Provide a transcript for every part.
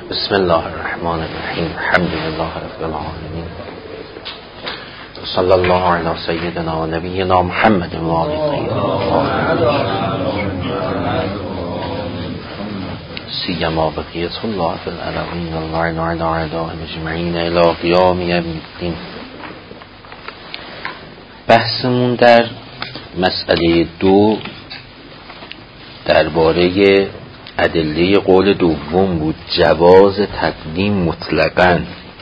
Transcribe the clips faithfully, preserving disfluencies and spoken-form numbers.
بسم الله الرحمن الرحیم. الحمد لله رب العالمین. صلی الله علی سیدنا و نبینا محمد و آله سیما بقیت الله فی الارضین الله علی اعدائهم اجمعین الی قیام یوم الدین. بحثمون در مسئله دو درباره ادله قول دوم بود، جواز تقدیم مطلقاً.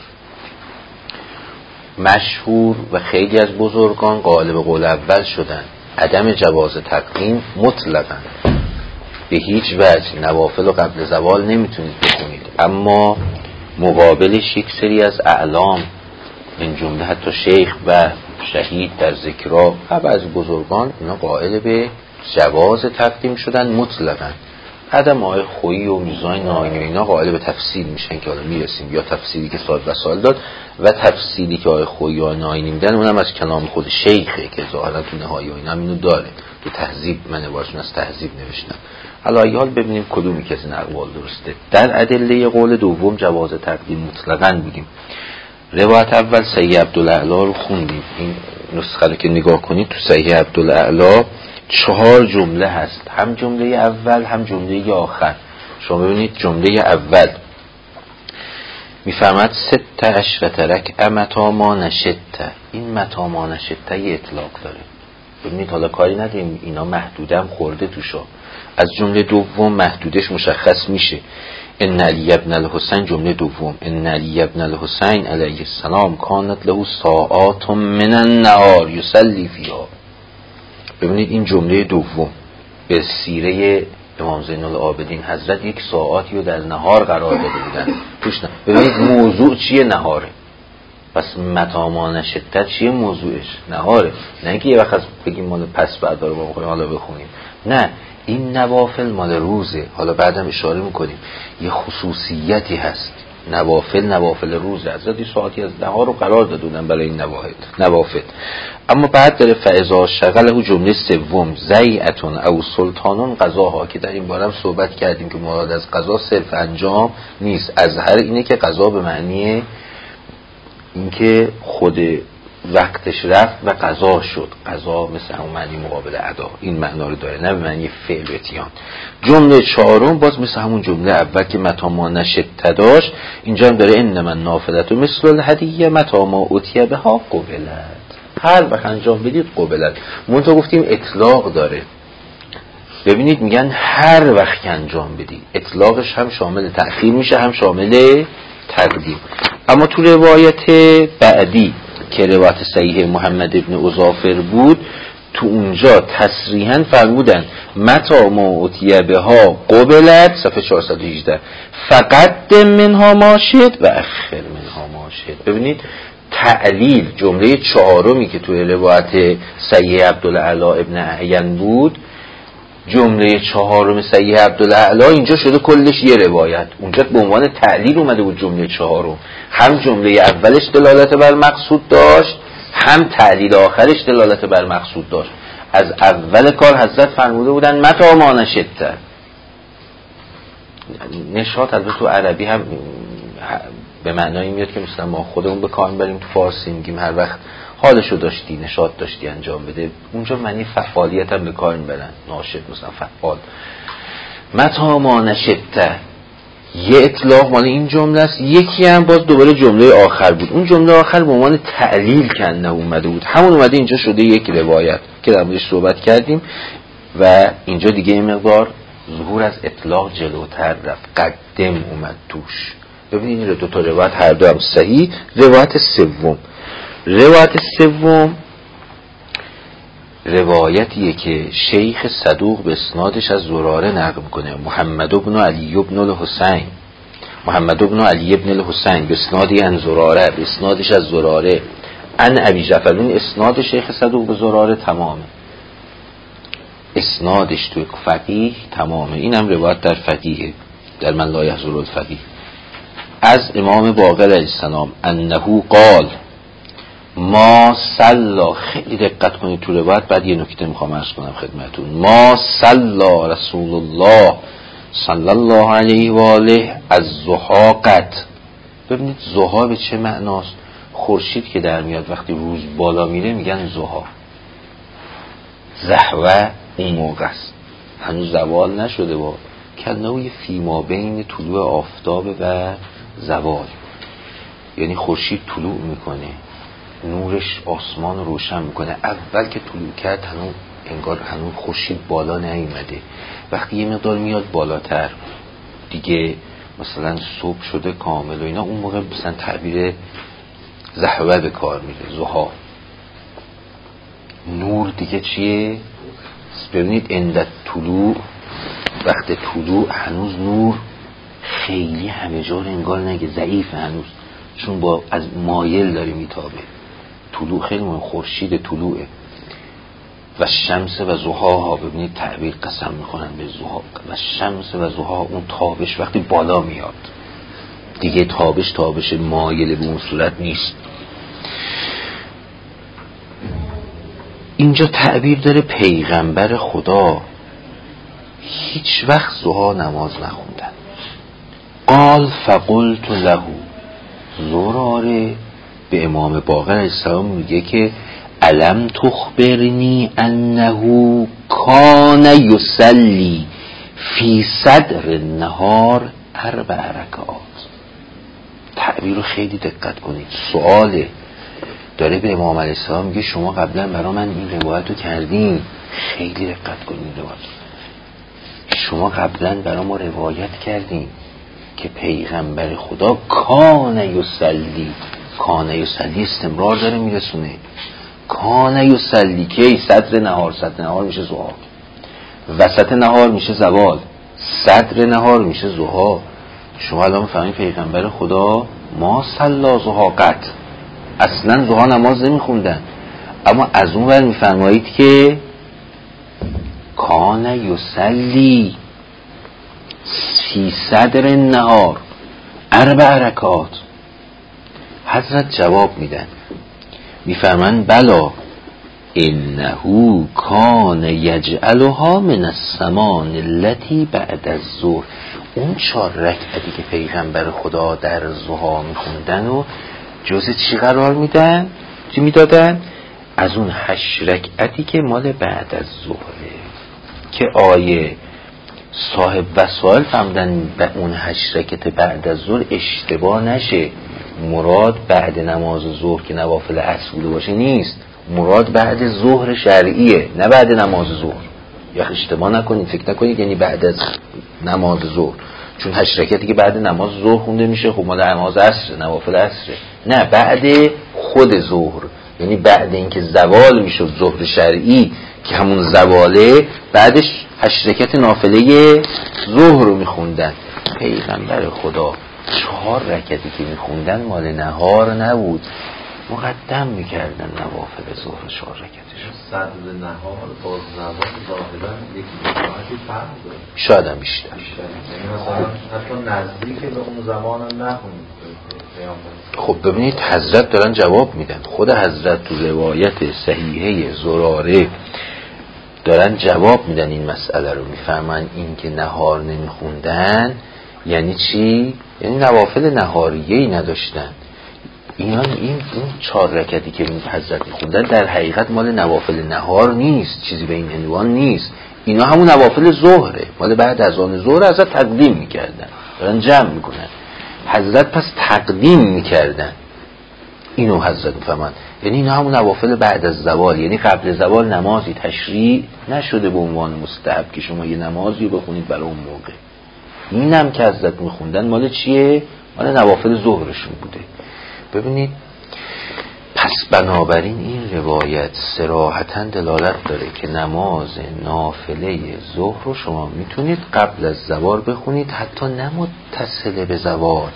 مشهور و خیلی از بزرگان غالب قول اول شدن، عدم جواز تقدیم مطلقاً، به هیچ وجه نوافل و قبل زوال نمیتونید بخونید. اما مقابلش یک سری از اعلام، من جمله حتی شیخ و شهید در ذکرها و بعضی بزرگان، اینا قائل به جواز تقدیم شدن مطلقاً. عدم آقای خویی و میزان ناینی و اینا قائل به تفصیل میشن که حالا میرسیم، یا تفصیلی که سال و سال داد و تفصیلی که آقای خویی و ناینی میدن اونم از کلام خود شیخه که ظاهرا تو نهایی و اینا اینو داره. تو تهذیب من باشون از تهذیب نوشتم. حالا ایال ببینیم کدومی که از این اقوال درسته. در ادله قول دوم جواز تقدیم مطلقاً بودیم. روایت اول صحیح عبدالاعلی رو خوندیم. این نسخه رو که نگاه کنید تو صحیح عبدالاعلی چهار جمله هست، هم جمله اول هم جمله آخر. شما ببینید جمله اول میفهمد ست عشرت رکعه متی ما نشت. این متی ما نشت یه اطلاق داره. ببینید حالا کاری نداریم، اینا محدوده هم خورده توشا. از جمله دوم محدودش مشخص میشه. ان علی ابن الحسین، جمله دوم، ان علی ابن الحسین علیه السلام کانت له ساعات من النهار یصلی فیها. ببینید این جمله دوم به سیره امام زین العابدین حضرت یک ساعاتی رو در نهار قرار داده بودن. توش نه. ببینید موضوع چیه؟ نهاره. پس متی ما نشت چیه موضوعش؟ نهاره. نه اینکه یه وقت بگیم مال پس بعد رو با حالا بخونیم. نه، این نوافل مال روزه. حالا بعدم اشاره میکنیم یه خصوصیتی هست. نوافل نوافل روزه. حضرت این ساعتی از نهار رو قرار داده بودن برای این نوافل. اما بعد داره فاذا شغله جمله سوم زیعتون او سلطانون قضاها، که در این باره هم صحبت کردیم که مراد از قضا صرف انجام نیست. ازهر اینه که قضا به معنی اینکه خود وقتش رفت و قضا شد. قضا مثل همون معنی مقابل ادا، این معنا رو داره، نه به معنی فعل و اتیان. جمله چهارم باز مثل همون جمله اول که متی ما نشت داشت، اینجا هم داره انما النافلة مثل الهدیه متی ما اوتی بها قبلت. هر وقت انجام بدید قبلت. منتها گفتیم اطلاق داره. ببینید میگن هر وقت انجام بدید. اطلاقش هم شامل تأخیر میشه هم شامل تقدیم. اما تو روایت بعدی که روایت صحیح محمد ابن اظافر بود، تو اونجا تصریحاً فرمودن متی ما اوتی بها قبلت، صفحه چهارصد و هجده، فقط منها ماشد و اخر منها ماشد. ببینید تعلیل جمله چهارمی که توی روایت صحیح عبدالاعلی ابن اعین بود، جمله چهارم صحیح عبدالاعلی اینجا شده کلش یه روایت. اونجا به عنوان تعلیل اومده بود جمله چهارم. هم جمله اولش دلالت بر مقصود داشت، هم تعلیل آخرش دلالت بر مقصود داشت. از اول کار حضرت فرموده بودن متی ما نشت. نشاط البته تو عربی هم به معنایی میاد که مثلا ما خودمون به کار بریم، تو فارسی میگیم هر وقت حالشو داشتی، نشاط داشتی انجام بده. اونجا معنی فعالیت هم به کار میبرن، ناشط مثلا فعال. متی ما نشت یه اطلاق مال این جمله است. یکی هم باز دوباره جمله آخر بود. اون جمله آخر به عنوان تعلیل کنه اومده بود، همون اومده اینجا شده یک روایت که در موردش صحبت کردیم و اینجا دیگه این مقدار ظهور از اطلاق جلوتر رفت، قدم اومد توش. ببینید این دو تا روایت هر دو هم صحیح. روایت سوم روایت سوم روایتیه که شیخ صدوق به اسنادش از زراره نقل کنه. محمد ابن علی ابن الحسین محمد ابن علی ابن الحسین به اسنادی ان زراره، به اسنادش از زراره ان ابی جعفر. این اسناد شیخ صدوق به زراره تمامه، اسنادش توی فقیه تمامه. این هم روایت در فقیه، در من لا یحضر الفقیه، از امام باقر علیه السلام انه قال ما صلا. خیلی دقت کنید تو روایت. بعد یه نکته میخوام عرض کنم خدمتون. ما صلا رسول الله صلی الله علیه و آله از ضحی قط. ببینید ضحی به چه معناست؟ خورشید که در میاد وقتی روز بالا میره میگن ضحی. زحوه اون موقع است، هنوز زوال نشده، با کنه فیما بین طلوع آفتاب و زوال، یعنی خورشید طلوع میکنه، نورش آسمان روشن میکنه. اول که طلوع کرد هنوز انگار هنوز خورشید بالا نیومده. وقتی یه مقدار میاد بالاتر دیگه، مثلا صبح شده کامل و اینا، اون موقع مثلا تعبیر زحوه به کار میره، ضحی. نور دیگه چیه؟ ببینید اندت طلوع، وقت طلوع هنوز نور خیلی همه جا رو انگار نگه، ضعیف هنوز، چون با از مایل داره میتابه. طلوع خیلی مهم، خورشید طلوعه. و شمس و ضحاها، ببینید تعبیر قسم میکنن به ضحا و شمس و ضحاها، اون تابش وقتی بالا میاد دیگه، تابش تابش مایل به اون صورت نیست. اینجا تعبیر داره پیغمبر خدا هیچ وقت ضحا نماز نخوندن. قال فقلت له، زراره به امام باقر علیه السلام میگه که الم تخبرنی انه کان یصلی فی صدر النهار اربع رکعات. تعبیر رو خیلی دقت کنید، سواله داره به امام علیه السلام میگه شما قبلا برای من این روایت رو کردین، خیلی دقت کنید این روایت، شما قبلا برای ما روایت کردین که پیغمبر خدا کان یصلی، کان یصلی استمرار داره میرسونه، کان یصلی که صدر نهار، صدر نهار میشه ضحی، وسط نهار میشه زوال، صدر نهار میشه ضحی. شما الان فهمید پیغمبر خدا ما صلی ضحی قط، اصلا ضحی نماز نمیخوندن، اما از اون ور میفرمایید که کان یصلی فی صدر النهار اربع رکعات. حضرت جواب میدن، میفرمان بلا انه کان یجعلها من الثمان التي بعد الظهر. اون چهار رکعتی که پیغمبر خدا در ضحی میخوندن و جز چی قرار میدن؟ چی میدادن؟ از اون هشت رکعتی که مال بعد از ظهره، که آیه صاحب وسائل فهمدن به اون هشت رکعت بعد از ظهر اشتباه نشه، مراد بعد نماز ظهر که نوافل عصر بوده باشه نیست، مراد بعد ظهر شرعیه، نه بعد نماز ظهر. یا اشتباه نکنید، فکر نکنید یعنی بعد از نماز ظهر، چون هشت رکعتی که بعد نماز ظهر خونده میشه خب مال نماز عصر، نوافل عصره، نه بعد خود ظهر، یعنی بعد اینکه زوال میشد ظهر شرعی که همون زواله، بعدش هشت رکعت نافله ظهر رو میخوندن. پیغمبر خدا چهار رکعتی که میخوندن مال نهار نبود، مقدم میکردن نوافل ظهر چهار رکعتش. صدر نهار با زوال ظاهرا یکی دو ساعتی فرق داره، شاید هم بیشتر، یعنی مثلا حتی نزدیک به اون زمان هم نخونید. خب ببینید حضرت دارن جواب میدن، خود حضرت تو روایت صحیحه زراره دارن جواب میدن این مسئله رو، میفهمن این که نهار نمیخوندن یعنی چی؟ یعنی نوافل نهاریه‌ای نداشتن. اینا این این چهار رکعتی که حضرت میخوندن در حقیقت مال نوافل نهار نیست، چیزی به این عنوان نیست، اینا همون نوافل ظهره، مال بعد از آن ظهر حضرت تقدیم میکردن، دارن جمع میکنن. حضرت پس تقدیم میکردن، اینو حضرت میفهمن، یعنی اینا همون نوافل بعد از زوال، یعنی قبل زوال نمازی تشریع نشده به عنوان مستحب که شما یه نمازی بخونید برای اون موقع. اینم که حضرت میخوندن مال چیه؟ مال نوافل ظهرشون بوده. ببینید پس بنابراین این روایت صراحتاً دلالت داره که نماز نافله ظهر رو شما میتونید قبل از زوال بخونید، حتی نه متصل به زوال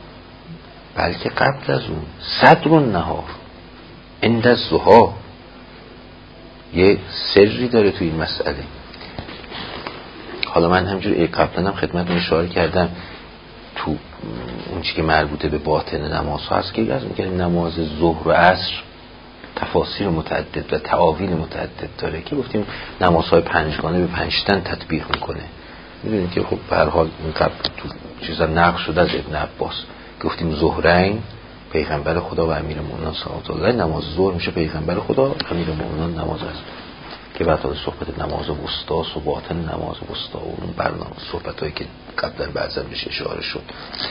بلکه قبل از اون، صدر النهار عند الضحی. یه سری داره تو این مسئله. حالا من همجور قبلا هم خدمتتون اشاره کردم تو اون چیزی که مربوطه به باطن نماز ها هست که از میگیم نماز ظهر و عصر تفاسیر متعدد و تعاویل متعدد داره که گفتیم نمازهای پنجگانه به پنجتن تطبیق میکنه، میدونید که خب به هر حال این قبل تو چیزا نقل شده از ابن عباس، گفتیم ظهرین پیغمبر خدا و امیرالمومنین صلوات الله، نماز ظهر میشه پیغمبر خدا، امیرالمومنین نماز است که بعد از صحبت نماز وسطا و باطن نماز وسطا و اون برنامه صحبتایی که قبلا بعضا بهش اشاره شد.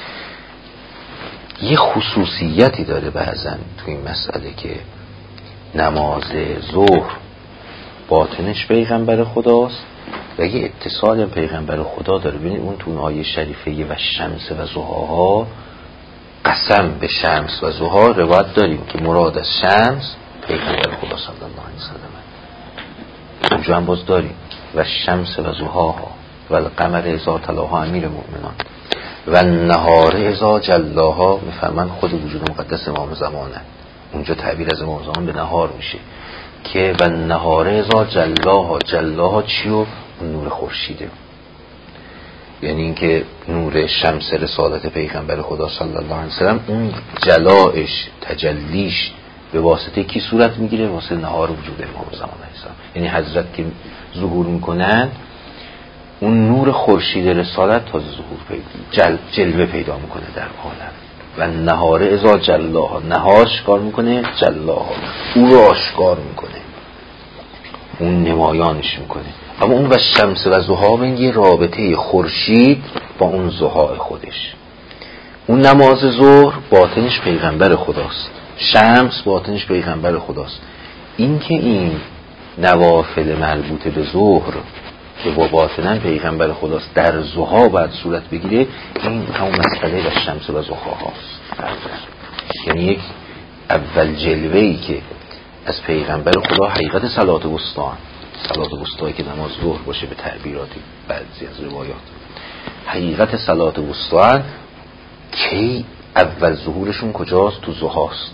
یه خصوصیتی داره بعضا تو این مسئله که نماز ظهر باطنش پیغمبر خداست و یه اتصال پیغمبر خدا داره. ببینید اون تو آیه شریفه و شمس و ضحاها قسم به شمس و ضحا روایت داریم که مراد از شمس پیغمبر خدا صلی الله علیه و سلم. اونجا هم باز داریم و شمس و ضحاها و القمر اذا تلاها امیر المؤمنان و نهار اذا جلاها، میفرمان خود وجود مقدس امام زمانه. اونجا تعبیر از امام زمان به نهار میشه که و نهار اذا جلاها، جلاها چیو؟ اون نور خورشیده، یعنی اینکه نور شمس رسالت پیغمبر خدا صلی الله علیه وسلم اون جلائش تجلیش به واسطه کی صورت میگیره؟ واسطه نهار وجود امام زمان هستن. یعنی حضرت که ظهور میکنن اون نور خورشید رسالت تازه ظهور پیدا جل جلوه پیدا میکنه در عالم. و نهار اذا جلاها، نهار شکار میکنه، جلاها او رو آشکار میکنه، اون نمایانش میکنه. اما اون و شمس و ضحا بین یه رابطه خورشید با اون ضحا خودش. اون نماز ظهر باطنش پیغمبر خداست، شمس باطنش پیغمبر خداست. این که این نوافل مربوط به ظهر که با باطنن پیغمبر خداست در ضحا باید صورت بگیره، این همون مسئله و شمس و ضحا هاست. یعنی یک اول جلوه‌ای که از پیغمبر خدا حقیقت صلات وسطا، صلات وسطایی که نماز ظهر باشه به تعبیراتی بعضی از روایات، حقیقت صلات وسطا کی اول ظهورشون کجاست؟ تو ضحاست.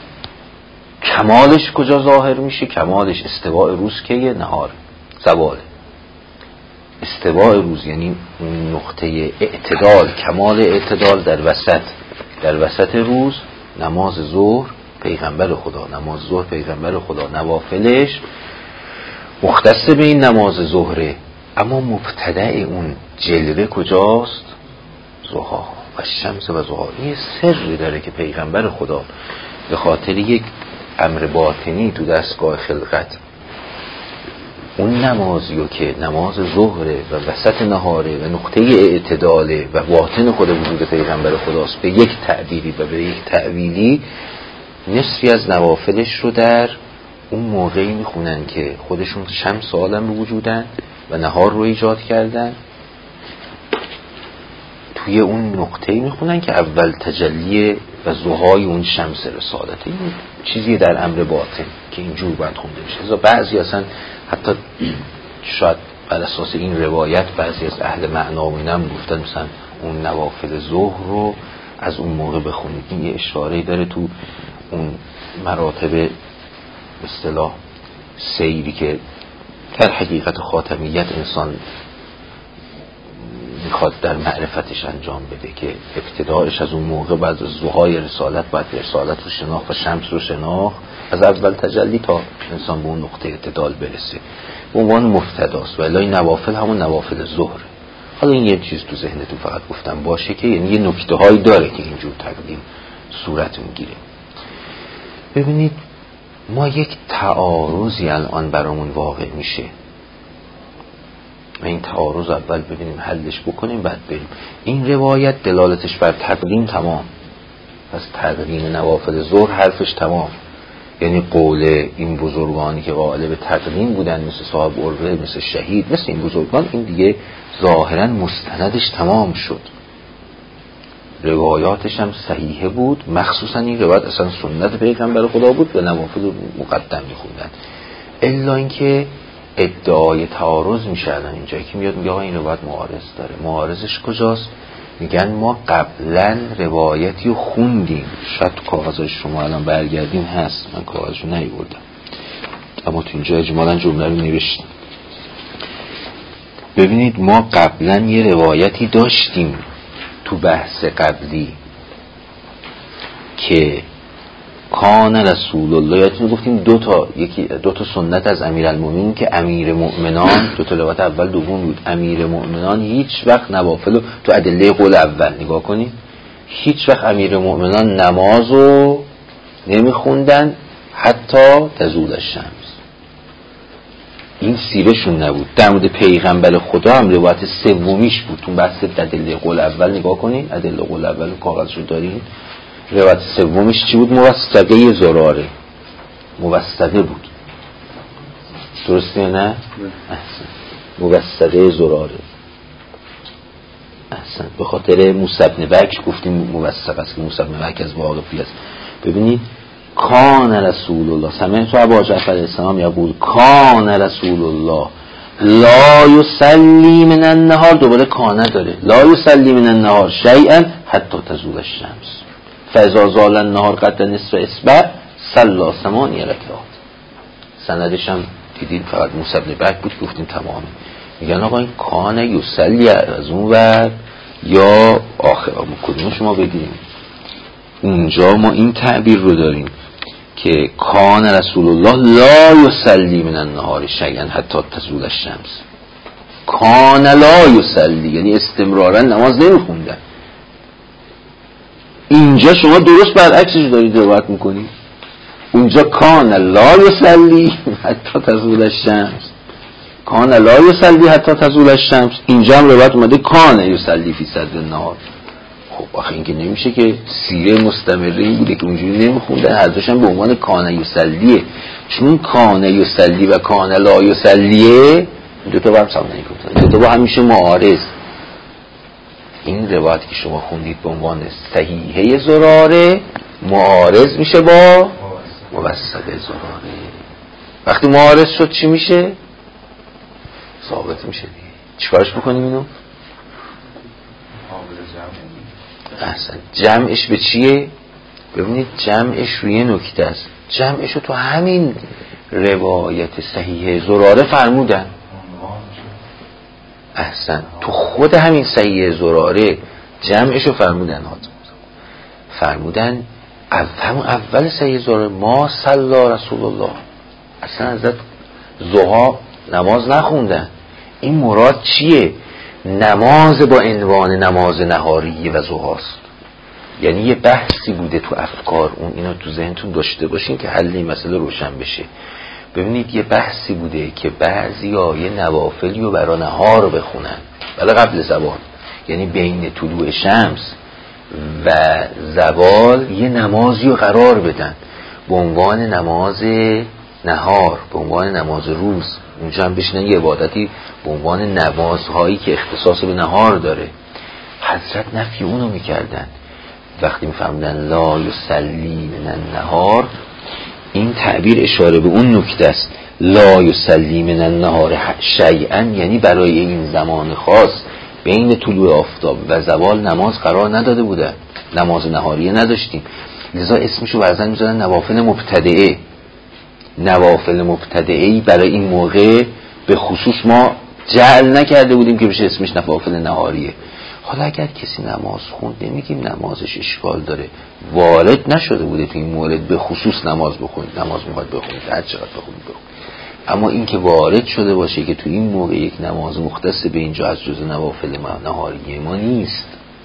کمالش کجا ظاهر میشه؟ کمالش استواء روز کیه؟ نهار، زوال. استواء روز یعنی نقطه اعتدال، کمال اعتدال در وسط، در وسط روز نماز ظهر پیغمبر خدا، نماز ظهر پیغمبر خدا، نوافلش مختص به این نماز ظهره. اما مبتدأ اون جلوه کجاست؟ ضحا و شمس و ضحا. این سری داره که پیغمبر خدا به خاطر یک امر باطنی تو دستگاه خلقت اون نمازیو که نماز ظهره و وسط نهاره و نقطه اعتداله و باطن خود وجود پیغمبر خداست، به یک تعبیری و به یک تعویلی نصفی از نوافلش رو در اون موقعی میخونن که خودشون شمس عالم رو وجودن و نهار رو ایجاد کردن، توی اون نقطه‌ای میخونن که اول تجلی و ضحای اون شمس رسالته. این چیزی در امر باطن که اینجور باید خونده میشه. بعضی اصلا حتی شاید بر اساس این روایت بعضی از اهل معنا و اینم گفتن مثلا اون نوافل ظهر رو از اون موقع بخونید. این یه اشاره‌ای داره تو اون مراتب اصطلاح سیری که در حقیقت خاتمیت انسان میخواد در معرفتش انجام بده که ابتدایش از اون موقع بعد از ضحای رسالت بعد رسالت رو شناخت و شمس رو شناخت، از اول تجلی تا انسان به اون نقطه اعتدال برسه، به عنوان مفتداست. و الهی نوافل همون نوافل ظهره. حالا این یه چیز تو ذهنتون فقط گفتم باشه که یعنی یه نکته هایی داره که اینجور تقدیم صورت میگیره. ببینید ما یک تعارضی الان برامون واقع میشه و این تعارض اول ببینیم حلش بکنیم بعد بریم. این روایت دلالتش بر تقدیم تمام، پس تقدیم نوافل ظهر حرفش تمام. یعنی قول این بزرگانی که قائل به تقدیم بودن مثل صاحب عروه، مثل شهید، مثل این بزرگان، این دیگه ظاهرا مستندش تمام شد، روایاتش هم صحیحه بود. مخصوصا این روایت اصلا سنت پیغمبر خدا بود و نوافل مقدم میخوندن. الا اینکه ادعای تعارض میشردن اینجا که میاد میگه آقا این روایت معارض داره. معارضش کجاست؟ میگن ما قبلا روایتی رو خوندیم، شاید کاغذش شما الان برگردیم هست، من کاغذشو نیاوردم اما تو اینجا اجمالا جمله رو نوشتم. ببینید ما قبلا یه روایتی داشتیم تو بحث قبلی که کان رسول الله، یادتون گفتیم دو تا یکی دو تا سنت از امیرالمومنین که امیر مؤمنان، دو تا روایت اول دوم بود. امیر مؤمنان هیچ وقت نوافل تو ادله قول اول نگاه کنید، هیچ وقت امیر مؤمنان نمازو نمیخوندن حتی تزول الشمس. این سیرشون نبود. در مورد پیغمبر خدا هم روایت سومیش بود. تو بحث ادله قول اول نگاه کنید، ادله قول اول کاغذشو دارین. روایت سومیش چی بود؟ موثقه زراره، موثقه بود. درسته نه؟ احسن. موثقه زراره. احسن. به خاطر موسی بن بکر گفتیم موثق است که موسی بن بکر از واقفی است. ببینید کان رسول الله، سمعت ابا جعفر الاسلام یقول کان رسول الله لا یصلی من النهار، دوباره کانه داره، لا یصلی من النهار شیئا حتی تزول الشمس فاذا زال النهار قد نصف اصبع صلی ثمانیه رکعات. سندش هم دیدید فقط موسی بن بکر بود، گفتیم تمامه. میگن آقا این کان یصلی از اون ور یا آخر کدوم شما بگیریم؟ اونجا ما این تعبیر رو داریم که کان رسول الله لا یصلی من النهار شیئا حتی تزول الشمس. کان لا یصلی یعنی استمرارا نماز نمیخوندن. اینجا شما درست برعکسش دارید روایت میکنید. اونجا کان لا یصلی حتی تزول الشمس، کان لا یصلی حتی تزول الشمس. اینجا هم روایت اومده کان یصلی فی صدر النهار. خب آخه این که نمیشه که سیره مستمره این بوده که اونجوری نمیخوندن، هر دوشن به عنوان کان یصلیه. چون کان یصلی و کان لا یصلیه دو تا با هم سمون نمیکنن، دو تا با هم میشه معارض. این روایت که شما خوندید به عنوان صحیحه زراره معارض میشه با موثقه زراره. وقتی معارض شد چی میشه؟ ثابت میشه دیگه. چیکارش بکنیم اینو؟ احسن. جمعش به چیه؟ ببینید جمعش روی نکته است. جمعش رو تو همین روایت صحیح زراره فرمودن. احسن. تو خود همین صحیح زراره جمعش رو فرمودن. فرمودن همون اول صحیح زراره ما صلی رسول الله، اصلا حضرت ضحی نماز نخوندن. این مراد چیه؟ نماز با عنوان نماز نهاری و ضحاست. یعنی یه بحثی بوده تو افکار، اون اینو تو ذهنتون داشته باشین که حل این مسئله روشن بشه. ببینید یه بحثی بوده که بعضیا یه نوافلی رو برای نهار بخونن ولی قبل زوال، یعنی بین طلوع شمس و زوال یه نمازی رو قرار بدن به عنوان نماز نهار، به عنوان نماز روز. اونجا هم بشنن یه عبادتی به عنوان نمازهایی که اختصاص به نهار داره. حضرت نفی اونو میکردن. وقتی میفهمدن لا یصلی من النهار، این تعبیر اشاره به اون نکته است. لا یصلی من النهار شیئا یعنی برای این زمان خاص بین طلوع آفتاب و زوال نماز قرار نداده بودن، نماز نهاریه نداشتیم. لذا اسمشو برزن میزدن نوافل مبتدعه. نوافل مبتدعه‌ای برای این موقع به خصوص ما جعل نکرده بودیم که بشه اسمش نوافل نهاریه. حالا اگر کسی نماز خوند نمیگیم نمازش اشکال داره، وارد نشده بوده تو این مورد به خصوص نماز بخونید، نماز میخواد بخونید هر چقدر بخونید بخونید. اما این که وارد شده باشه که تو این موقع یک نماز مختص به اینجا از جز نوافل نهاریه ما نیست.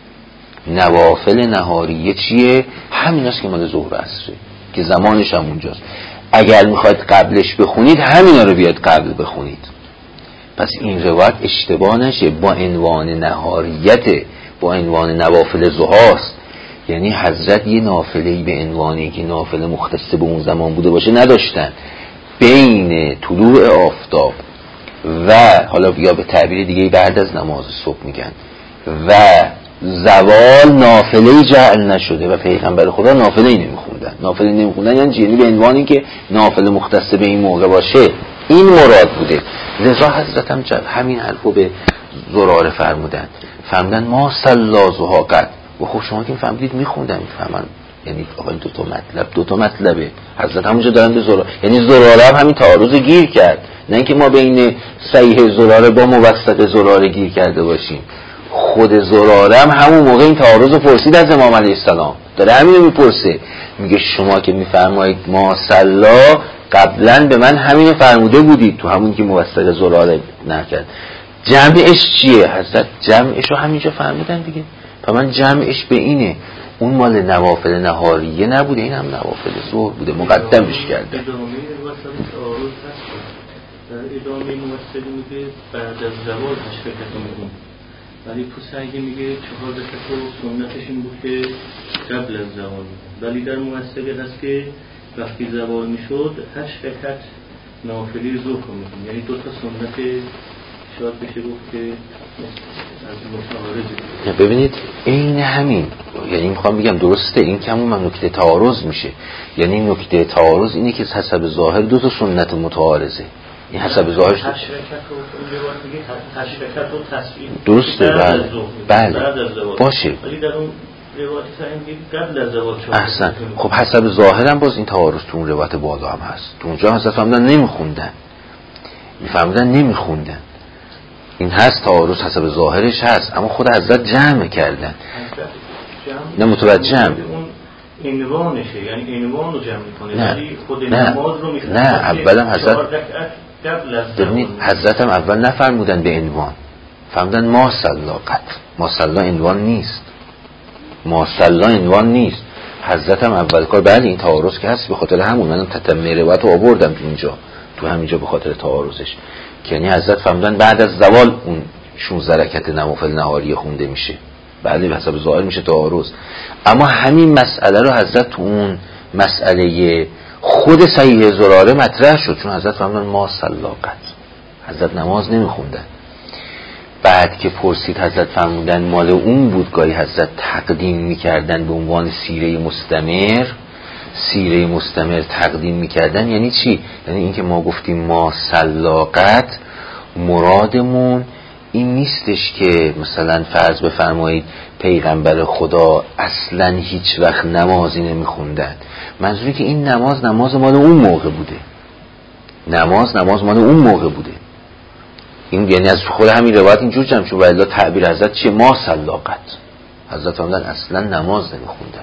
نوافل نهاریه چیه؟ همین است که مال ظهر عصره که زمانش هم اونجاست. اگر میخواید قبلش بخونید همینا رو بیاد قبل بخونید. پس این روایت اشتباه نشه، با عنوان نهاریت، با عنوان نوافل ضحاست. یعنی حضرت یه نافله‌ای به عنوانی که نافله مختص به اون زمان بوده باشه نداشتن. بین طلوع آفتاب و حالا یا به تعبیر دیگه بعد از نماز صبح میگن و زوال نافله جعل نشده و پیغمبر خدا نافله نمیخوندن. نافله نمیخوندن یعنی جنی به عنوانی که نافله مختص به این موقع باشه این مراد بوده. لذا حضرت هم همین حرفو به زراره فرمودن، فرمودن ما صلا ضحی قد. و خب شما که فهمیدید میخوندن میفهمن، یعنی آقا این دو تا مطلب دو تا مطلبه. حضرت همونجا دارن به زراره، یعنی زراره هم همین تعارض گیر کرد، نه اینکه ما بین صحیح زراره با موثق زراره گیر کرده باشیم. خود زرارم همون موقع این تعارض رو پرسید از امام علیه السلام، داره همینو میپرسه، میگه شما که میفرمایید ما صلا قبلا به من همینو فرموده بودید، تو همون که موثق زراره نکرد، جمعش چیه؟ حضرت جمعش رو همینجا فرمودن دیگه. پس من جمعش به اینه، اون مال نوافل نهاریه نبوده، این هم نوافل ظهر بوده، مقدمش کرده. در ادامه موثقی میگه بعد از زوال تشریکت رو میگون، ولی تو سعیه میگه چهار رکعت و سنتش این بود که قبل از زوال میگون، ولی در موثقی هست که وقتی زوال میشد هشت رکعت نافلی ظهر رو میگون، یعنی دو تا سنت شاید بشه گفت که از متعارض. ببینید این همین، یعنی میخوام بگم درسته، این که همون نکته تعارض میشه، یعنی نکته تعارض اینه که حسب ظاهر دو تا سنت متعارضه، این حسب ظاهرش درسته. بله بله باشه، ولی در اون روایت صحیح قبل از زوال شد. احسن. خب حسب ظاهرم باز این تعارض تو اون روایت بالا هم هست، تو اونجا حضرت فهمیدن نمیخوندن، میفهمیدن نمیخوندن، این هست تعارض حسب ظاهرش هست، اما خود حضرت جمع کردن، نه متوجهم عنوانشه، یعنی عنوان رو جمع میکنه، نه ولی خود نه نماز رو میکنه. نه اولم حضرت ببینید حضرت هم اول نفرمودن به عنوان، فرمودن ما صلا قط، ما صلا عنوان نیست، ما صلا عنوان نیست. حضرت هم اول کار بله این تعارض که هست، به خاطر همون منم تتمه روایت رو آوردم تو اینجا، تو همینجا به خاطر تعارضش، که یعنی حضرت فرمودن بعد از زوال اون شانزده رکعت نوافل نهاری خونده میشه، بله به حسب ظاهر میشه تعارض، اما همین مسئله رو حضرت تو اون مسئله خود صحیح زراره مطرح شد، چون حضرت فرمودن ما صلاقت، حضرت نماز نمیخوندن. بعد که پرسید حضرت فرمودن مال اون بود، گاهی حضرت تقدیم میکردن به عنوان سیره مستمر، سیره مستمر تقدیم میکردن. یعنی چی؟ یعنی این که ما گفتیم ما صلاقت، مرادمون این نیستش که مثلا فرض بفرمایید پیغمبر خدا اصلا هیچ وقت نمازی نمیخوندن، منظوری که این نماز نماز مال اون موقع بوده، نماز نماز مال اون موقع بوده. این یعنی از خود همین روایت اینجور جمع شد، ولی تعبیر حضرت چیه؟ ما صلاقت، حضرت فرمودن اصلا نماز نمیخوندن.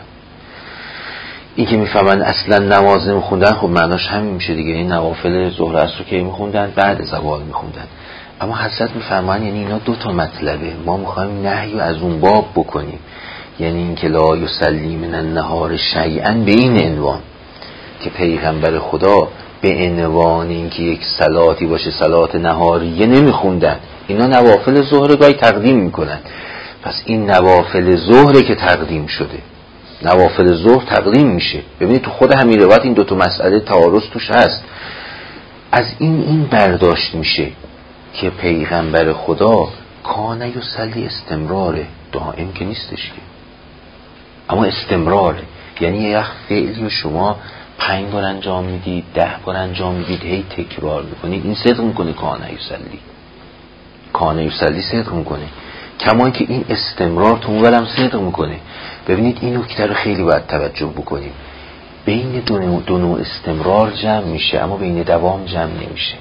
این که میفهمن اصلا نماز نمیخوندن، خب معناش همین میشه دیگه، این نوافل ظهر عصر رو که میخوندن بعد زوال میخوندن. اما حضرت میفرمان یعنی اینا دو تا مطلبه، ما میخوایم نهی از اون باب بکنیم، یعنی این که لا یصلی من النهار شیئا به این عنوان که پیغمبر خدا به عنوان این که یک صلاتی باشه صلات نهاریه نمیخوندن، اینا نوافل ظهر گاهی تقدیم میکنن. پس این نوافل ظهره که تقدیم شده، نوافل ظهر تقدیم میشه. ببینید تو خود همین روایت این دو تا مسئله تعارض توش هست. از این این برداشت میشه که پیغمبر خدا کانه یصلی استمراره، دائم که نیستش که، اما استمراره، یعنی یک فعلی شما پنج بار انجام میدید، ده بار انجام میدید، هی تکرار میکنید، این صدق میکنه کانه یصلی، کانه یصلی صدق میکنه، کما که این استمرار تو اونم صدق میکنه. ببینید این نکته رو خیلی باید توجه بکنیم، بین دو نوع, دو نوع استمرار جمع میشه اما بین دوام جمع نمیشه.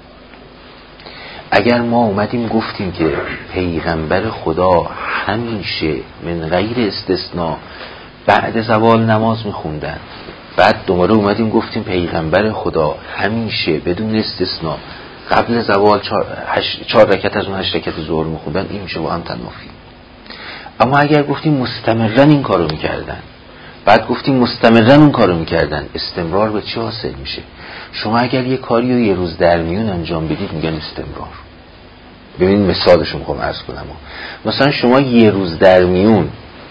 اگر ما اومدیم گفتیم که پیغمبر خدا همیشه من غیر استثناء بعد زوال نماز میخوندن، بعد دوباره اومدیم گفتیم پیغمبر خدا همیشه بدون استثناء قبل زوال چهار, چهار رکعت از اون هشت رکعت ظهر میخوندن، این میشه با هم تنافی. اما اگر گفتیم مستمرن این کارو میکردن، بعد گفتیم مستمرن اون کارو میکردن، استمرار به چی حاصل میشه؟ شما اگر یه کاری رو یه روز در میون انجام بدید میگن استمرار. ببینید مثالشو میخوام عرض کنم، مثلا شما یه روز در میون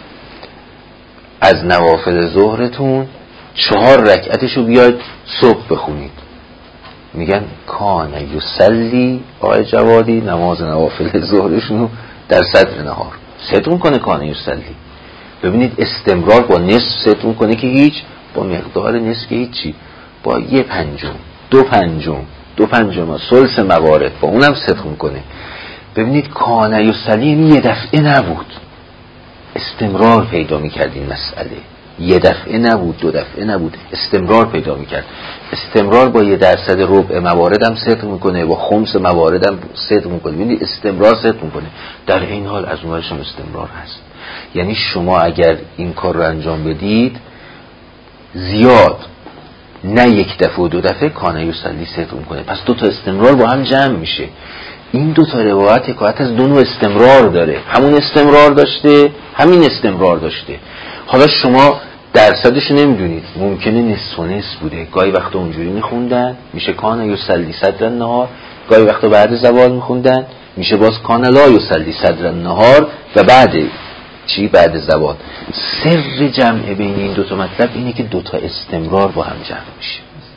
از نوافل ظهرتون چهار رکعتشو بیاید صبح بخونید، میگن کان یصلی آقای جوادی نماز نوافل ظهرشونو در صدر نهار صدر کنه کان یصلی. ببینید استمرار با نصف صدر کنه که هیچ، با مقدار نصف که هیچی، با یه پنجم دو پنجم دو پنجم ثلث موارد با اونم صدر کنه. ببینید کان یصلی یعنی یه دفعه نبود، استمرار پیدا میکرد این مسئله، یه دفعه نبود، دو دفعه نبود، استمرار پیدا میکرد. استمرار با یه درصد ربع مواردم صدق میکنه، با خمس مواردم صدق میکنه. یعنی استمرار صدق میکنه. در این حال از اونورش هم استمرار هست. یعنی شما اگر این کار رو انجام بدید زیاد، نه یک دفعه و دو دفعه، کانه یصلی صدق میکنه. پس دو تا استمرار با هم جمع میشه. این دو تا روایت حکایت از دو نوع استمرار داره. همون استمرار داشته، همین استمرار داشته. حالا شما درصدش نمیدونید، ممکنه نصف و نصف بوده. گاهی وقتا اونجوری میخوندن میشه کان یصلی صدر النهار، گاهی وقتا بعد زوال میخوندن میشه باز کان لا یصلی صدر النهار و بعد چی؟ بعد زوال. سر جمع بین این دو تا مطلب اینه که دو تا استمرار با هم جمع میشه.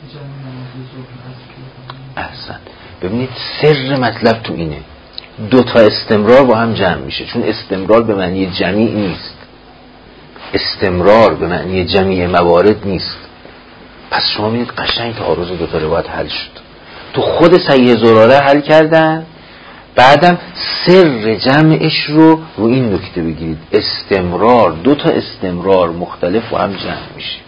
احسن. ببینید سر مطلب تو اینه، دو تا استمرار با هم جمع میشه. چون استمرار به معنی جمیع نیست، استمرار به معنی جمیع موارد نیست. پس شما میدید قشنگ تعارض دو تا روایت حل شد. تو خود صحیح زراره حل کردن، بعدم سر جمعش رو رو این نکته بگیرید، استمرار، دو تا استمرار مختلف با هم جمع میشه.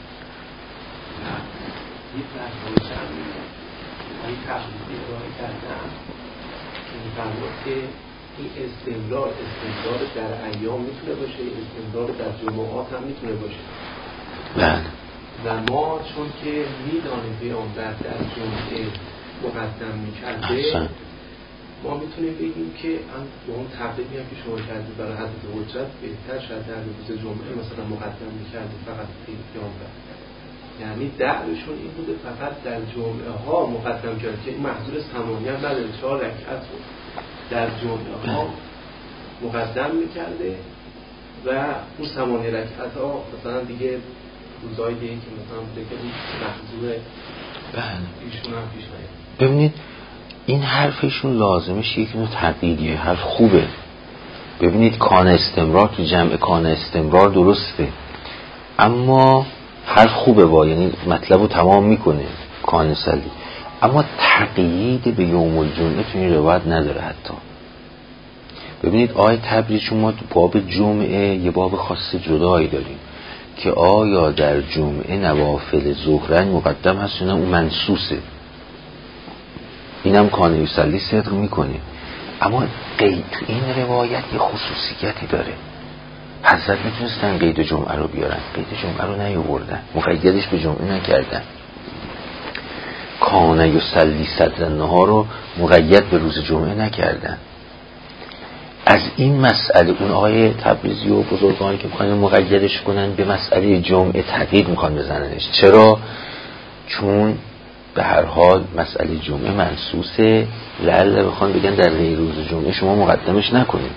که این استمرار استمرار در ایام میتونه باشه، استمرار در جمعات هم میتونه باشه. بله. و ما چون که میدانیم پیامبر در جمعه مقدم میکرده، ما میتونیم بگیم که هم با اون تبلیغی هم که شما کردید برای حضرت حجت بهتر شد در روز جمعه مثلا مقدم میکرده فقط پیامبر. یعنی دعوشون این بوده فقط در جمعه ها مقدم کرد که این محضور ثمانی هم نداره، چهار رکعت بود در جمعه ها مقدم میکرده و اون ثمانی رکعت ها مثلا دیگه روزهای دیگه که مثلا دیگه محضور ایشون هم پیش نیاد. ببینید این حرفشون لازمش یک نوع تقییدیه، حرف خوبه. ببینید کان استمرار تو جمع کان استمرار درسته، اما حرف خوبه با، یعنی مطلب رو تمام میکنه کان سلی، اما تقیید به یوم الجمعه تو این روایت نداره. حتی ببینید آیه تبریز چون ما تو باب جمعه یه باب خاص جدایی داریم که آیا در جمعه نوافل ظهرن مقدم هست یا نه، اون منسوسه، اینم کان یصلی صدق میکنه. اما قید تو این روایت یه خصوصیتی داره. حضرت میتونستن قید جمعه رو بیارن، قید جمعه رو نیاوردن، مقیدش به جمعه نکردن. کان یصلی صدر النهار رو مقید به روز جمعه نکردن. از این مسئله اون آقای تبریزی و بزرگانی که میخوان مقیدش کنن به مسئله جمعه تقیید میخوان بزننش. چرا؟ چون به هر حال مسئله جمعه منسوسه، لعل بخوان بگن در غیر روز جمعه شما مقدمش نکنید.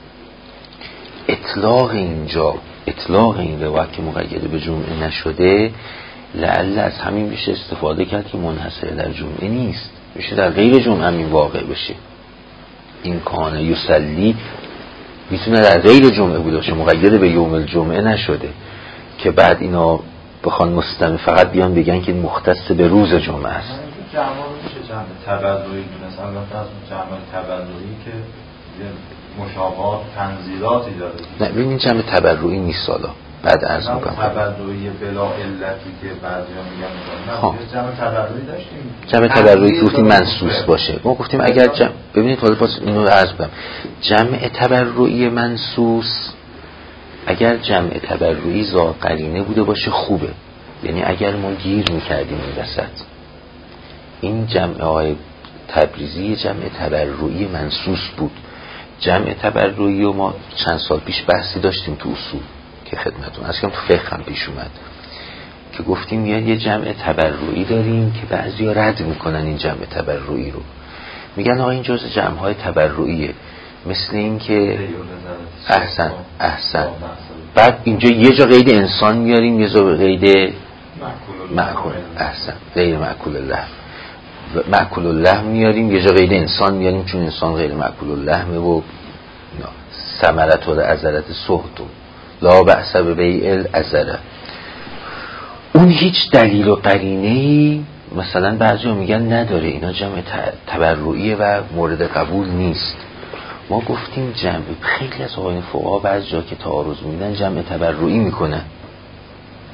اطلاق اینجا، اطلاق این روایت که مقید به جمعه نشده، لعل از همین بشه استفاده کرد که منحصر در جمعه نیست، بشه در غیر جمعه همین واقع بشه. این کان یصلی میتونه در غیر جمعه بوده باشه، مقید به یوم الجمعه نشده که بعد اینا بخوان مستمع فقط بیان بگن که مختص به روز جمعه است. جمع میشه جمع تبرعی دونست، البته از جمع تبرعی که مشابهات تنزیلاتی داره. نه ببین جمع تبرعی نیست. سالا بعد عرض میکنم تبرعی بلا علتی که بعضیا میگن نه جمع تبرعی داشتیم. جمع تبرعی گفتیم منسوس باشه. ما گفتیم اگر جمع ببینید حالا پس اینو عرض کنم، جمع تبرعی منسوس اگر جمع تبرعی ذا قرینه بوده باشه خوبه، یعنی اگر ما گیر میکردیم این وسط، این جمع های تبریزی جمع تبرعی منسوس بود. جمع تبرعی و ما چند سال پیش بحثی داشتیم تو اصول که خدمتون از کم تو فقه هم پیش اومد که گفتیم یه یه جمع تبرعی داریم که بعضیا رد میکنن این جمع تبرعی رو، میگن آقا این جزء جمع های تبرعیه، مثل این که احسن احسن بعد اینجا یه جا قید انسان میاریم، یه جا قید معکول احسن غیر معکول اللحم، معکول اللحم میاریم، یه جا قید انسان میاریم چون انسان غیر معکول اللحمه و ثمرت و عذرت صحت لا بأس ببیع العذره. اون هیچ دلیل و قرینه‌ای مثلا بعضیا میگن نداره، اینا جمع تبرعیه و مورد قبول نیست. ما گفتیم جمع، خیلی از آقایان فقها بعضی جا که تعارض میدن جمع تبرعی میکنن،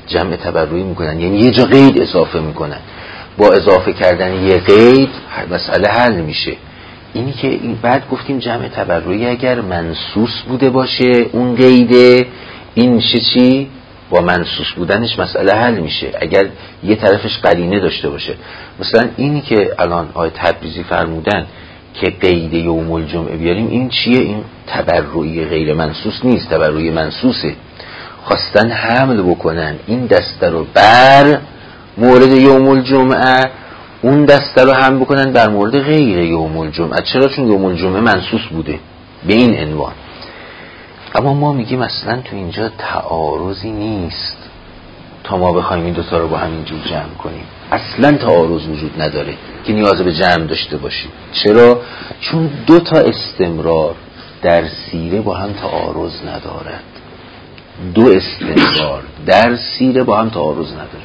جمع تبرعی میکنن، یعنی یه جا قید اضافه میکنن، با اضافه کردن یه قید مسئله حل میشه. اینی که این بعد گفتیم جمع تبرعی اگر منصوص بوده باشه اون قیده، این میشه چی؟ با منصوص بودنش مسئله حل میشه اگر یه طرفش قرینه داشته باشه. مثلا اینی که الان آقای تبریزی فرمودن که قید یوم الجمعه بیاریم، این چیه؟ این تبرعی غیر منصوص نیست، تبرعی منصوصه. خواستن حمل بکنن این دسته رو بر مورد یوم الجمعه، اون دسته رو هم بکنن در مورد غیر یوم الجمعه. چرا؟ چون یوم الجمعه منصوص بوده به این عنوان. اما ما میگیم اصلا تو اینجا تعارضی نیست تا ما بخوایم این دوتا رو با هم اینجور جمع کنیم. اصلا تعارض وجود نداره که نیاز به جمع داشته باشیم. چرا؟ چون دو تا استمرار در سیره با هم تعارض ندارد. دو استمرار در سیره با هم تعارض نداره.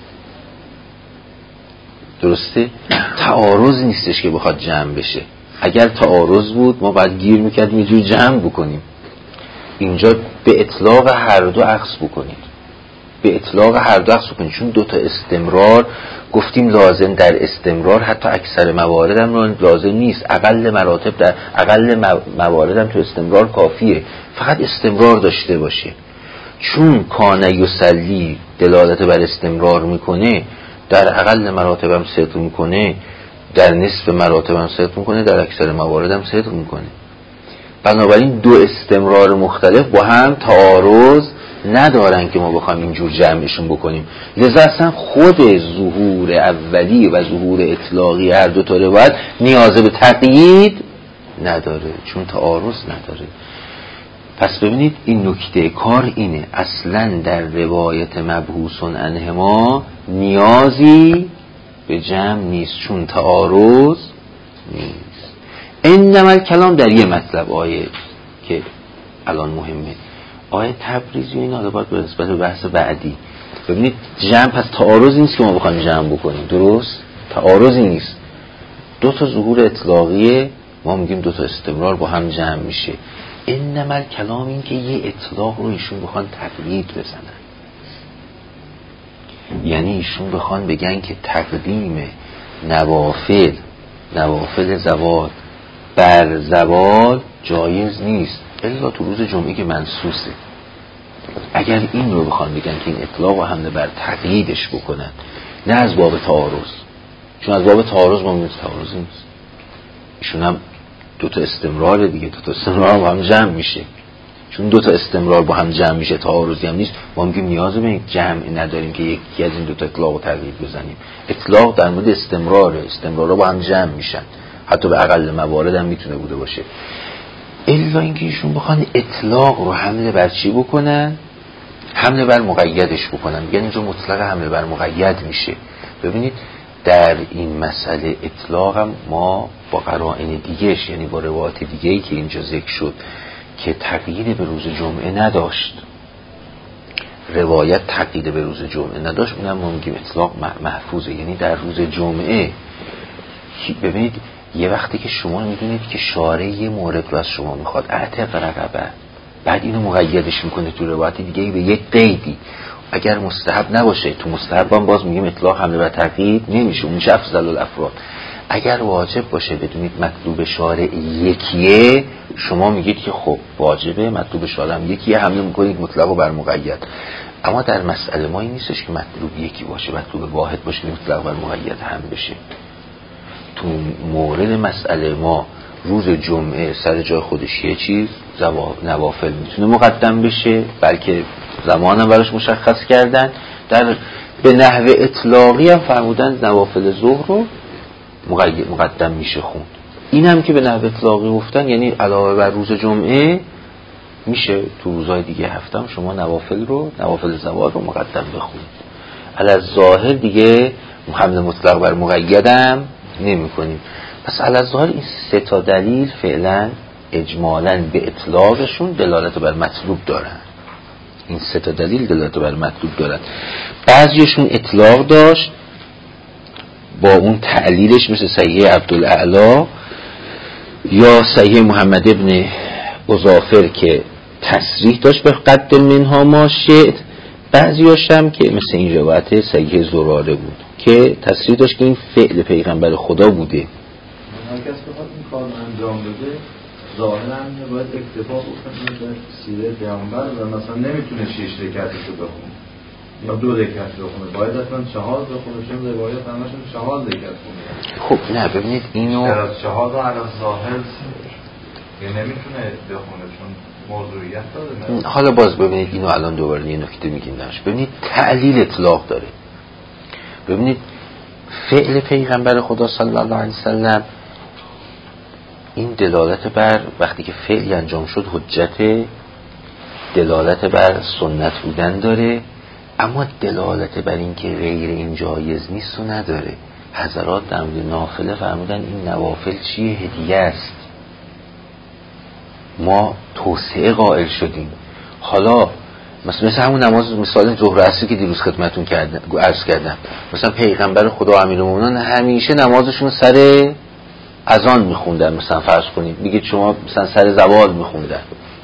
درسته؟ تعارض نیستش که بخواد جمع بشه. اگر تعارض بود ما باید گیر میکردیم یه جور جمع بکنیم. اینجا به اطلاق هر دو عکس بکنید، به اطلاق هر دو عکس بکنید، چون دو تا استمرار گفتیم لازم در استمرار حتی اکثر موارد هم لازم نیست، اقل مراتب در اقل موارد هم تو استمرار کافیه، فقط استمرار داشته باشه. چون کان یصلی دلالت بر استمرار میکنه، در اقل مراتب هم صدق میکنه، در نصف مراتب هم صدق میکنه، در اکثر موارد هم صدق میکنه. بنابراین دو استمرار مختلف با هم تعارض ندارن که ما بخوایم اینجور جمعشون بکنیم. لذا اصلا خود ظهور اولی و ظهور اطلاقی هر دو تا روایت نیاز به تقیید نداره، چون تعارض نداره. پس ببینید این نکته کار اینه، اصلا در روایت مبحوث عنهما نیازی به جمع نیست چون تعارض نیست. انما الکلام در یه مطلب آیه که الان مهمه، آیه تبریزی و این حالا باید به نسبت بحث بعدی ببینید جمع پس تعارضی نیست که ما بخوایم جمع بکنیم. درست؟ تعارضی نیست، دو تا ظهور اطلاقیه، ما میگیم دو تا استمرار با هم جمع میشه. انما الکلام این که یه اطلاق رو ایشون بخوان تقیید بزنن، یعنی ایشون بخوان بگن که تقدیم نوافل نوافل زوال بر زوال جایز نیست الا تو روز جمعه که منصوصه. اگر این رو بخوان بگن که این اطلاق و حمله بر تقییدش بکنن، نه از باب تعارض، چون از باب تعارض ما میگیم تعارضی نیست، ایشون هم دو تا استمرار دیگه، دو تا استمرار با هم جمع میشه، چون دو تا استمرار با هم جمع میشه تعارضی هم نیست، ما میگیم نیاز به این جمع نداریم که یکی از این دو تا اطلاق رو تقیید بزنیم. اطلاق در مورد استمراره، استمرارها با هم جمع میشن، حتی به اقل موارد هم میتونه بوده باشه. الا اینکه ایشون بخوان اطلاق رو حمله بر چی بکنن؟ حمله بر مقیدش بکنن، یعنی اینجا مطلق حمله بر مقید میشه. ببینید در این مسئله اطلاق هم ما با قرائن دیگهش، یعنی با روایت دیگه‌ای که اینجا ذکر شد که تقیید به روز جمعه نداشت، روایت تقیید به روز جمعه نداشت، اونم ما میگیم اطلاق محفوظه، یعنی در روز جمعه. ببینید یه وقتی که شما میدونید که شارع یه مورد رو از شما میخواد، اعتق رقبه، بعد اینو مقیدش میکنه تو روایت دیگه به یک قیدی، اگر مستحب نباشه، تو مستحب هم باز میگیم اطلاق حمله بر تقیید نمیشه، اون میشه افضل الافراد. اگر واجب باشه بدونید مطلوب شارع یکیه، شما میگید که خب واجبه، مطلوب شارع هم یکیه، حمله میکنید مطلق و بر مقید. اما در مسئله ما این نیستش که مطلوب یکی باشه، مطلوب واحد باشه مطلق بر مقید هم بشه. تو مورد مسئله ما روز جمعه سر جای خودش یه چیز نوافل میتونه مقدم بشه، بلکه زمان هم براش مشخص کردن، در به نحو اطلاقی هم فرمودن نوافل ظهر رو مقدم میشه خوند. این هم که به نحو اطلاقی گفتن یعنی علاوه بر روز جمعه میشه تو روزهای دیگه هفته هم شما نوافل رو نوافل زوال رو مقدم بخونید. علی ظاهر دیگه حمل مطلق بر مقیدم نمی کنیم. پس علی ظاهر این سه تا دلیل فعلا اجمالاً به اطلاقشون دلالت بر مطلوب دارن. این سه تا دلیل دلالت بر مطلوب دارن. بعضیشون اطلاق داشت با اون تعلیلش، مثل صحیح عبدالاعلی یا صحیح محمد ابن اظافر که تصریح داشت به قد منها ما شئت. بعضیاش هم که مثل این روایت صحیح زراره بود که تصریح داشت که این فعل پیغمبر خدا بوده. هر کس بخواد این کار انجام بده ظاهرا باید اکتفا بکنه به سیره پیغمبر و مثلا نمیتونه شش رکعتشو بخونه یا دو رکعت بخونه، باید اصلا چهار بخونه، چون روایت همشون چهار رکعت خونه. خب نه ببینید اینو چهار رو علی ظاهر یه نمیتونه بخونه چون موضوعیت داره. حالا باز ببینید اینو الان دوباره یه نکته میگیم درش. ببینید تعلیل اطلاق داره. ببینید فعل پیغمبر خدا صلی الله علیه وسلم این دلالت بر وقتی که فعلی انجام شد حجت، دلالت بر سنت بودن داره، اما دلالت بر این که غیر این جایز نیست و نداره. حضرات در مورد نافله فرمودن این نوافل چیه؟ هدیه است. ما توسعه قائل شدیم. حالا مثلا مثل همون نماز مثال ظهر عصری که دیروز خدمتون کردم عرض کردم، مثلا پیغمبر خدا امیرالمومنین همیشه نمازشون سر اذان میخوندن، مثلا فرض کنید بگید شما مثلا سر زوال میخوندن،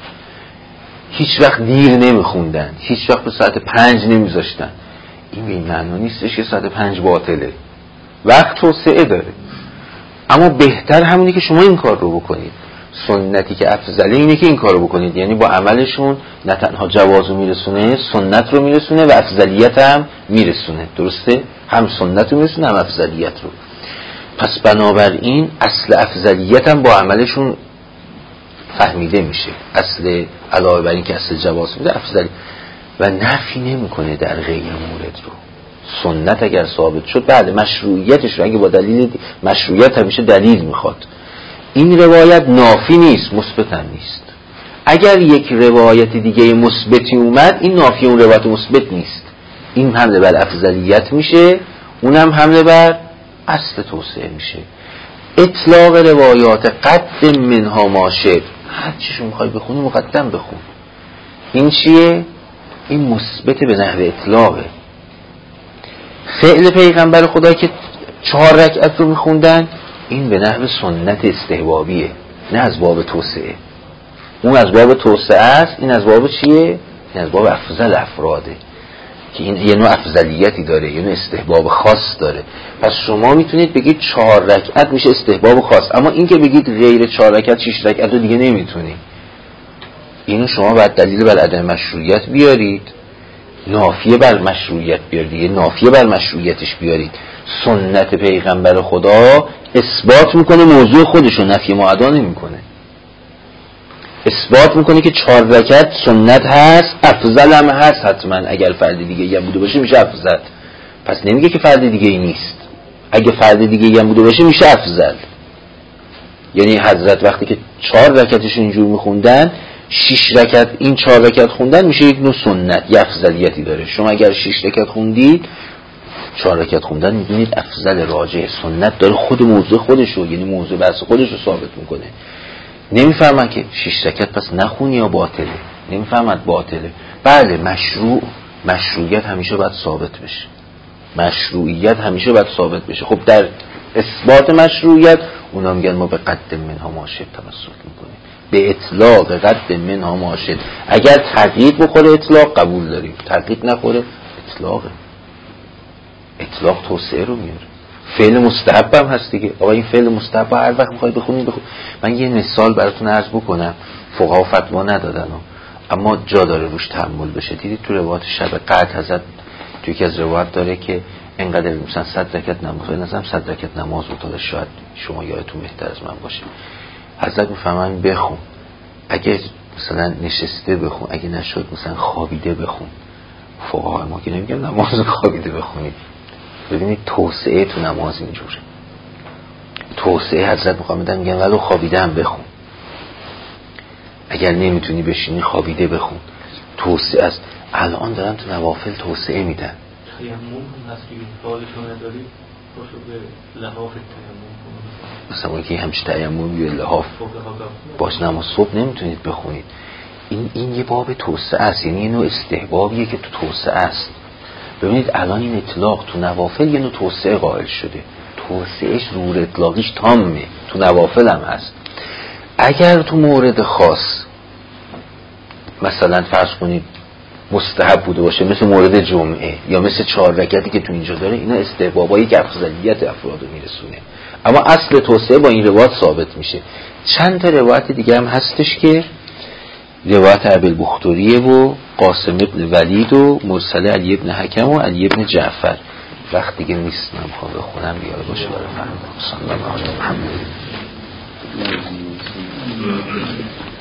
هیچ وقت دیر نمیخوندن، هیچ وقت به ساعت پنج نمیذاشتن. این به این معنی نیستش که ساعت پنج باطله، وقت توسعه داره، اما بهتر همونی که شما این کار رو بکنید. سنتی که افضله اینه که این کار رو بکنید، یعنی با عملشون نه تنها جواز رو میرسونه، سنت رو میرسونه و افضلیت هم میرسونه. درسته؟ هم سنت رو میرسونه هم افضلیت رو. پس بنابراین اصل افضلیت هم با عملشون فهمیده میشه. اصل علاوه بر این که اصل جواز میده افضلی و نفی نمیکنه در غیر مورد رو. سنت اگر ثابت شد بعد مشروعیتش رو اگه با دلیل مشروعیت همیشه دلیل میخواد. این روایت نافی نیست، مثبت هم نیست. اگر یک روایت دیگه مثبتی اومد این نافی اون روایت مثبت نیست. این حمله بر افضلیت میشه، اونم حمله بر اصل توسعه میشه. اطلاق روایات قد منها ماشد، هر چیشو میخوای بخونی مقدم بخون. این چیه؟ این مثبت به نحو اطلاقه. فعل پیغمبر خدا که چهار رکعت رو میخوندن این به نحو سنت استحبابیه، نه از باب توسعه. اون از باب توسعه است، این از باب چیه؟ این از باب افضل افراده که این یه نوع افضلیتی داره، یه نوع استحباب خاص داره. پس شما میتونید بگید چهار رکعت میشه استحباب خاص، اما این که بگید غیر چهار رکعت شش رکعت رو دیگه نمیتونید. اینو شما باید دلیل بر عدم مشروعیت بیارید، نافیه بر مشروعیت بیارید، یه نافیه بر مشروعیتش بیارید. سنت پیغمبر خدا اثبات میکنه موضوع خودشو، نفی معدا نمیکنه. اثبات میکنه که چهار رکعت سنت هست، افضل هم هست حتما. اگر فرد دیگه هم بوده باشه میشه افضل. پس نمیگه که فرد دیگه ای نیست. اگه فرد دیگه هم بوده باشه میشه افضل. یعنی حضرت وقتی که چهار رکعتش اینجور میخوندن، شش رکعت این چهار رکعت خوندن میشه یک نوع سنت، یه افضلیتی داره. شما اگر شش رکعت خوندید، چهار رکعت خوندن میدونید افضل راجع سنت داره، خود موضوع خودشو، یعنی موضوع بحث خودشو ثابت میکنه. نمیفهمن که شش رکعت پس نخونی یا باطله. نمیفهمد باطله. بله مشروع، مشروعیت همیشه باید ثابت بشه. مشروعیت همیشه باید ثابت بشه. خب در اثبات مشروعیت اونا میگن ما به قد منها ماشد توسل میکنیم، به اطلاق قد منها ماشد. اگر تقیید بخوره اطلاق قبول داریم، تقیید نخوره اطلاقه. اطلاق توسعه رو میاره. فعل مستحب هم هست دیگه. آقا این فعل مستحب هر وقت میخوای بخونی بخون. من یه مثال براتون عرض بکنم، فقها فتوا ندادن اما جا داره روش تأمل بشه. دیدید تو روایت شب قدر حضرت تو یکی از روایت داره که اینقدر مثلا صد رکعت نماز، نظرم صد رکعت نماز بود، شاید شما یادتون بهتر از من باشه. حضرت میفهمن بخون، اگه مثلا نشسته بخون، اگه نشد مثلا خوابیده بخون. فقها ما که نمیگن نماز خوابیده بخونید. ببینید توسعه تو نماز اینجوره. توسعه حضرت میخوام بدن میگن ولو خوابیده هم بخون، اگر نمیتونی بشینی خوابیده بخون. توسعه است. الان دارن تو نوافل توسعه میدن. تیمم هم هست که حالشو نداری باشو به لحاف تیمم کنه، مثلا اگه همچه تیمم یه لحاف باش نماز صبح نمیتونید بخونید. این این یه باب توسعه است، یعنی یه نوع استحبابیه که تو توسعه است. ببینید الان این اطلاق تو نوافل یه نوع توسعه قائل شده. توسعهش رور اطلاقیش تامه، تو نوافل هم هست. اگر تو مورد خاص مثلا فرض کنید مستحب بوده باشه، مثل مورد جمعه یا مثل چهار رکعتی که تو اینجا داره، اینا استحبابایی که افضلیت افراد رو میرسونه. اما اصل توسعه با این روایت ثابت میشه. چند تا روایت دیگه هم هستش که روایت ابی البختوریه و قاسم ابن ولید و مرسل علی ابن حکم و علی ابن جعفر. وقت دیگه نیست من میخوام بخونم بیاره باشه برای فردا. صلی الله علیه و محمد.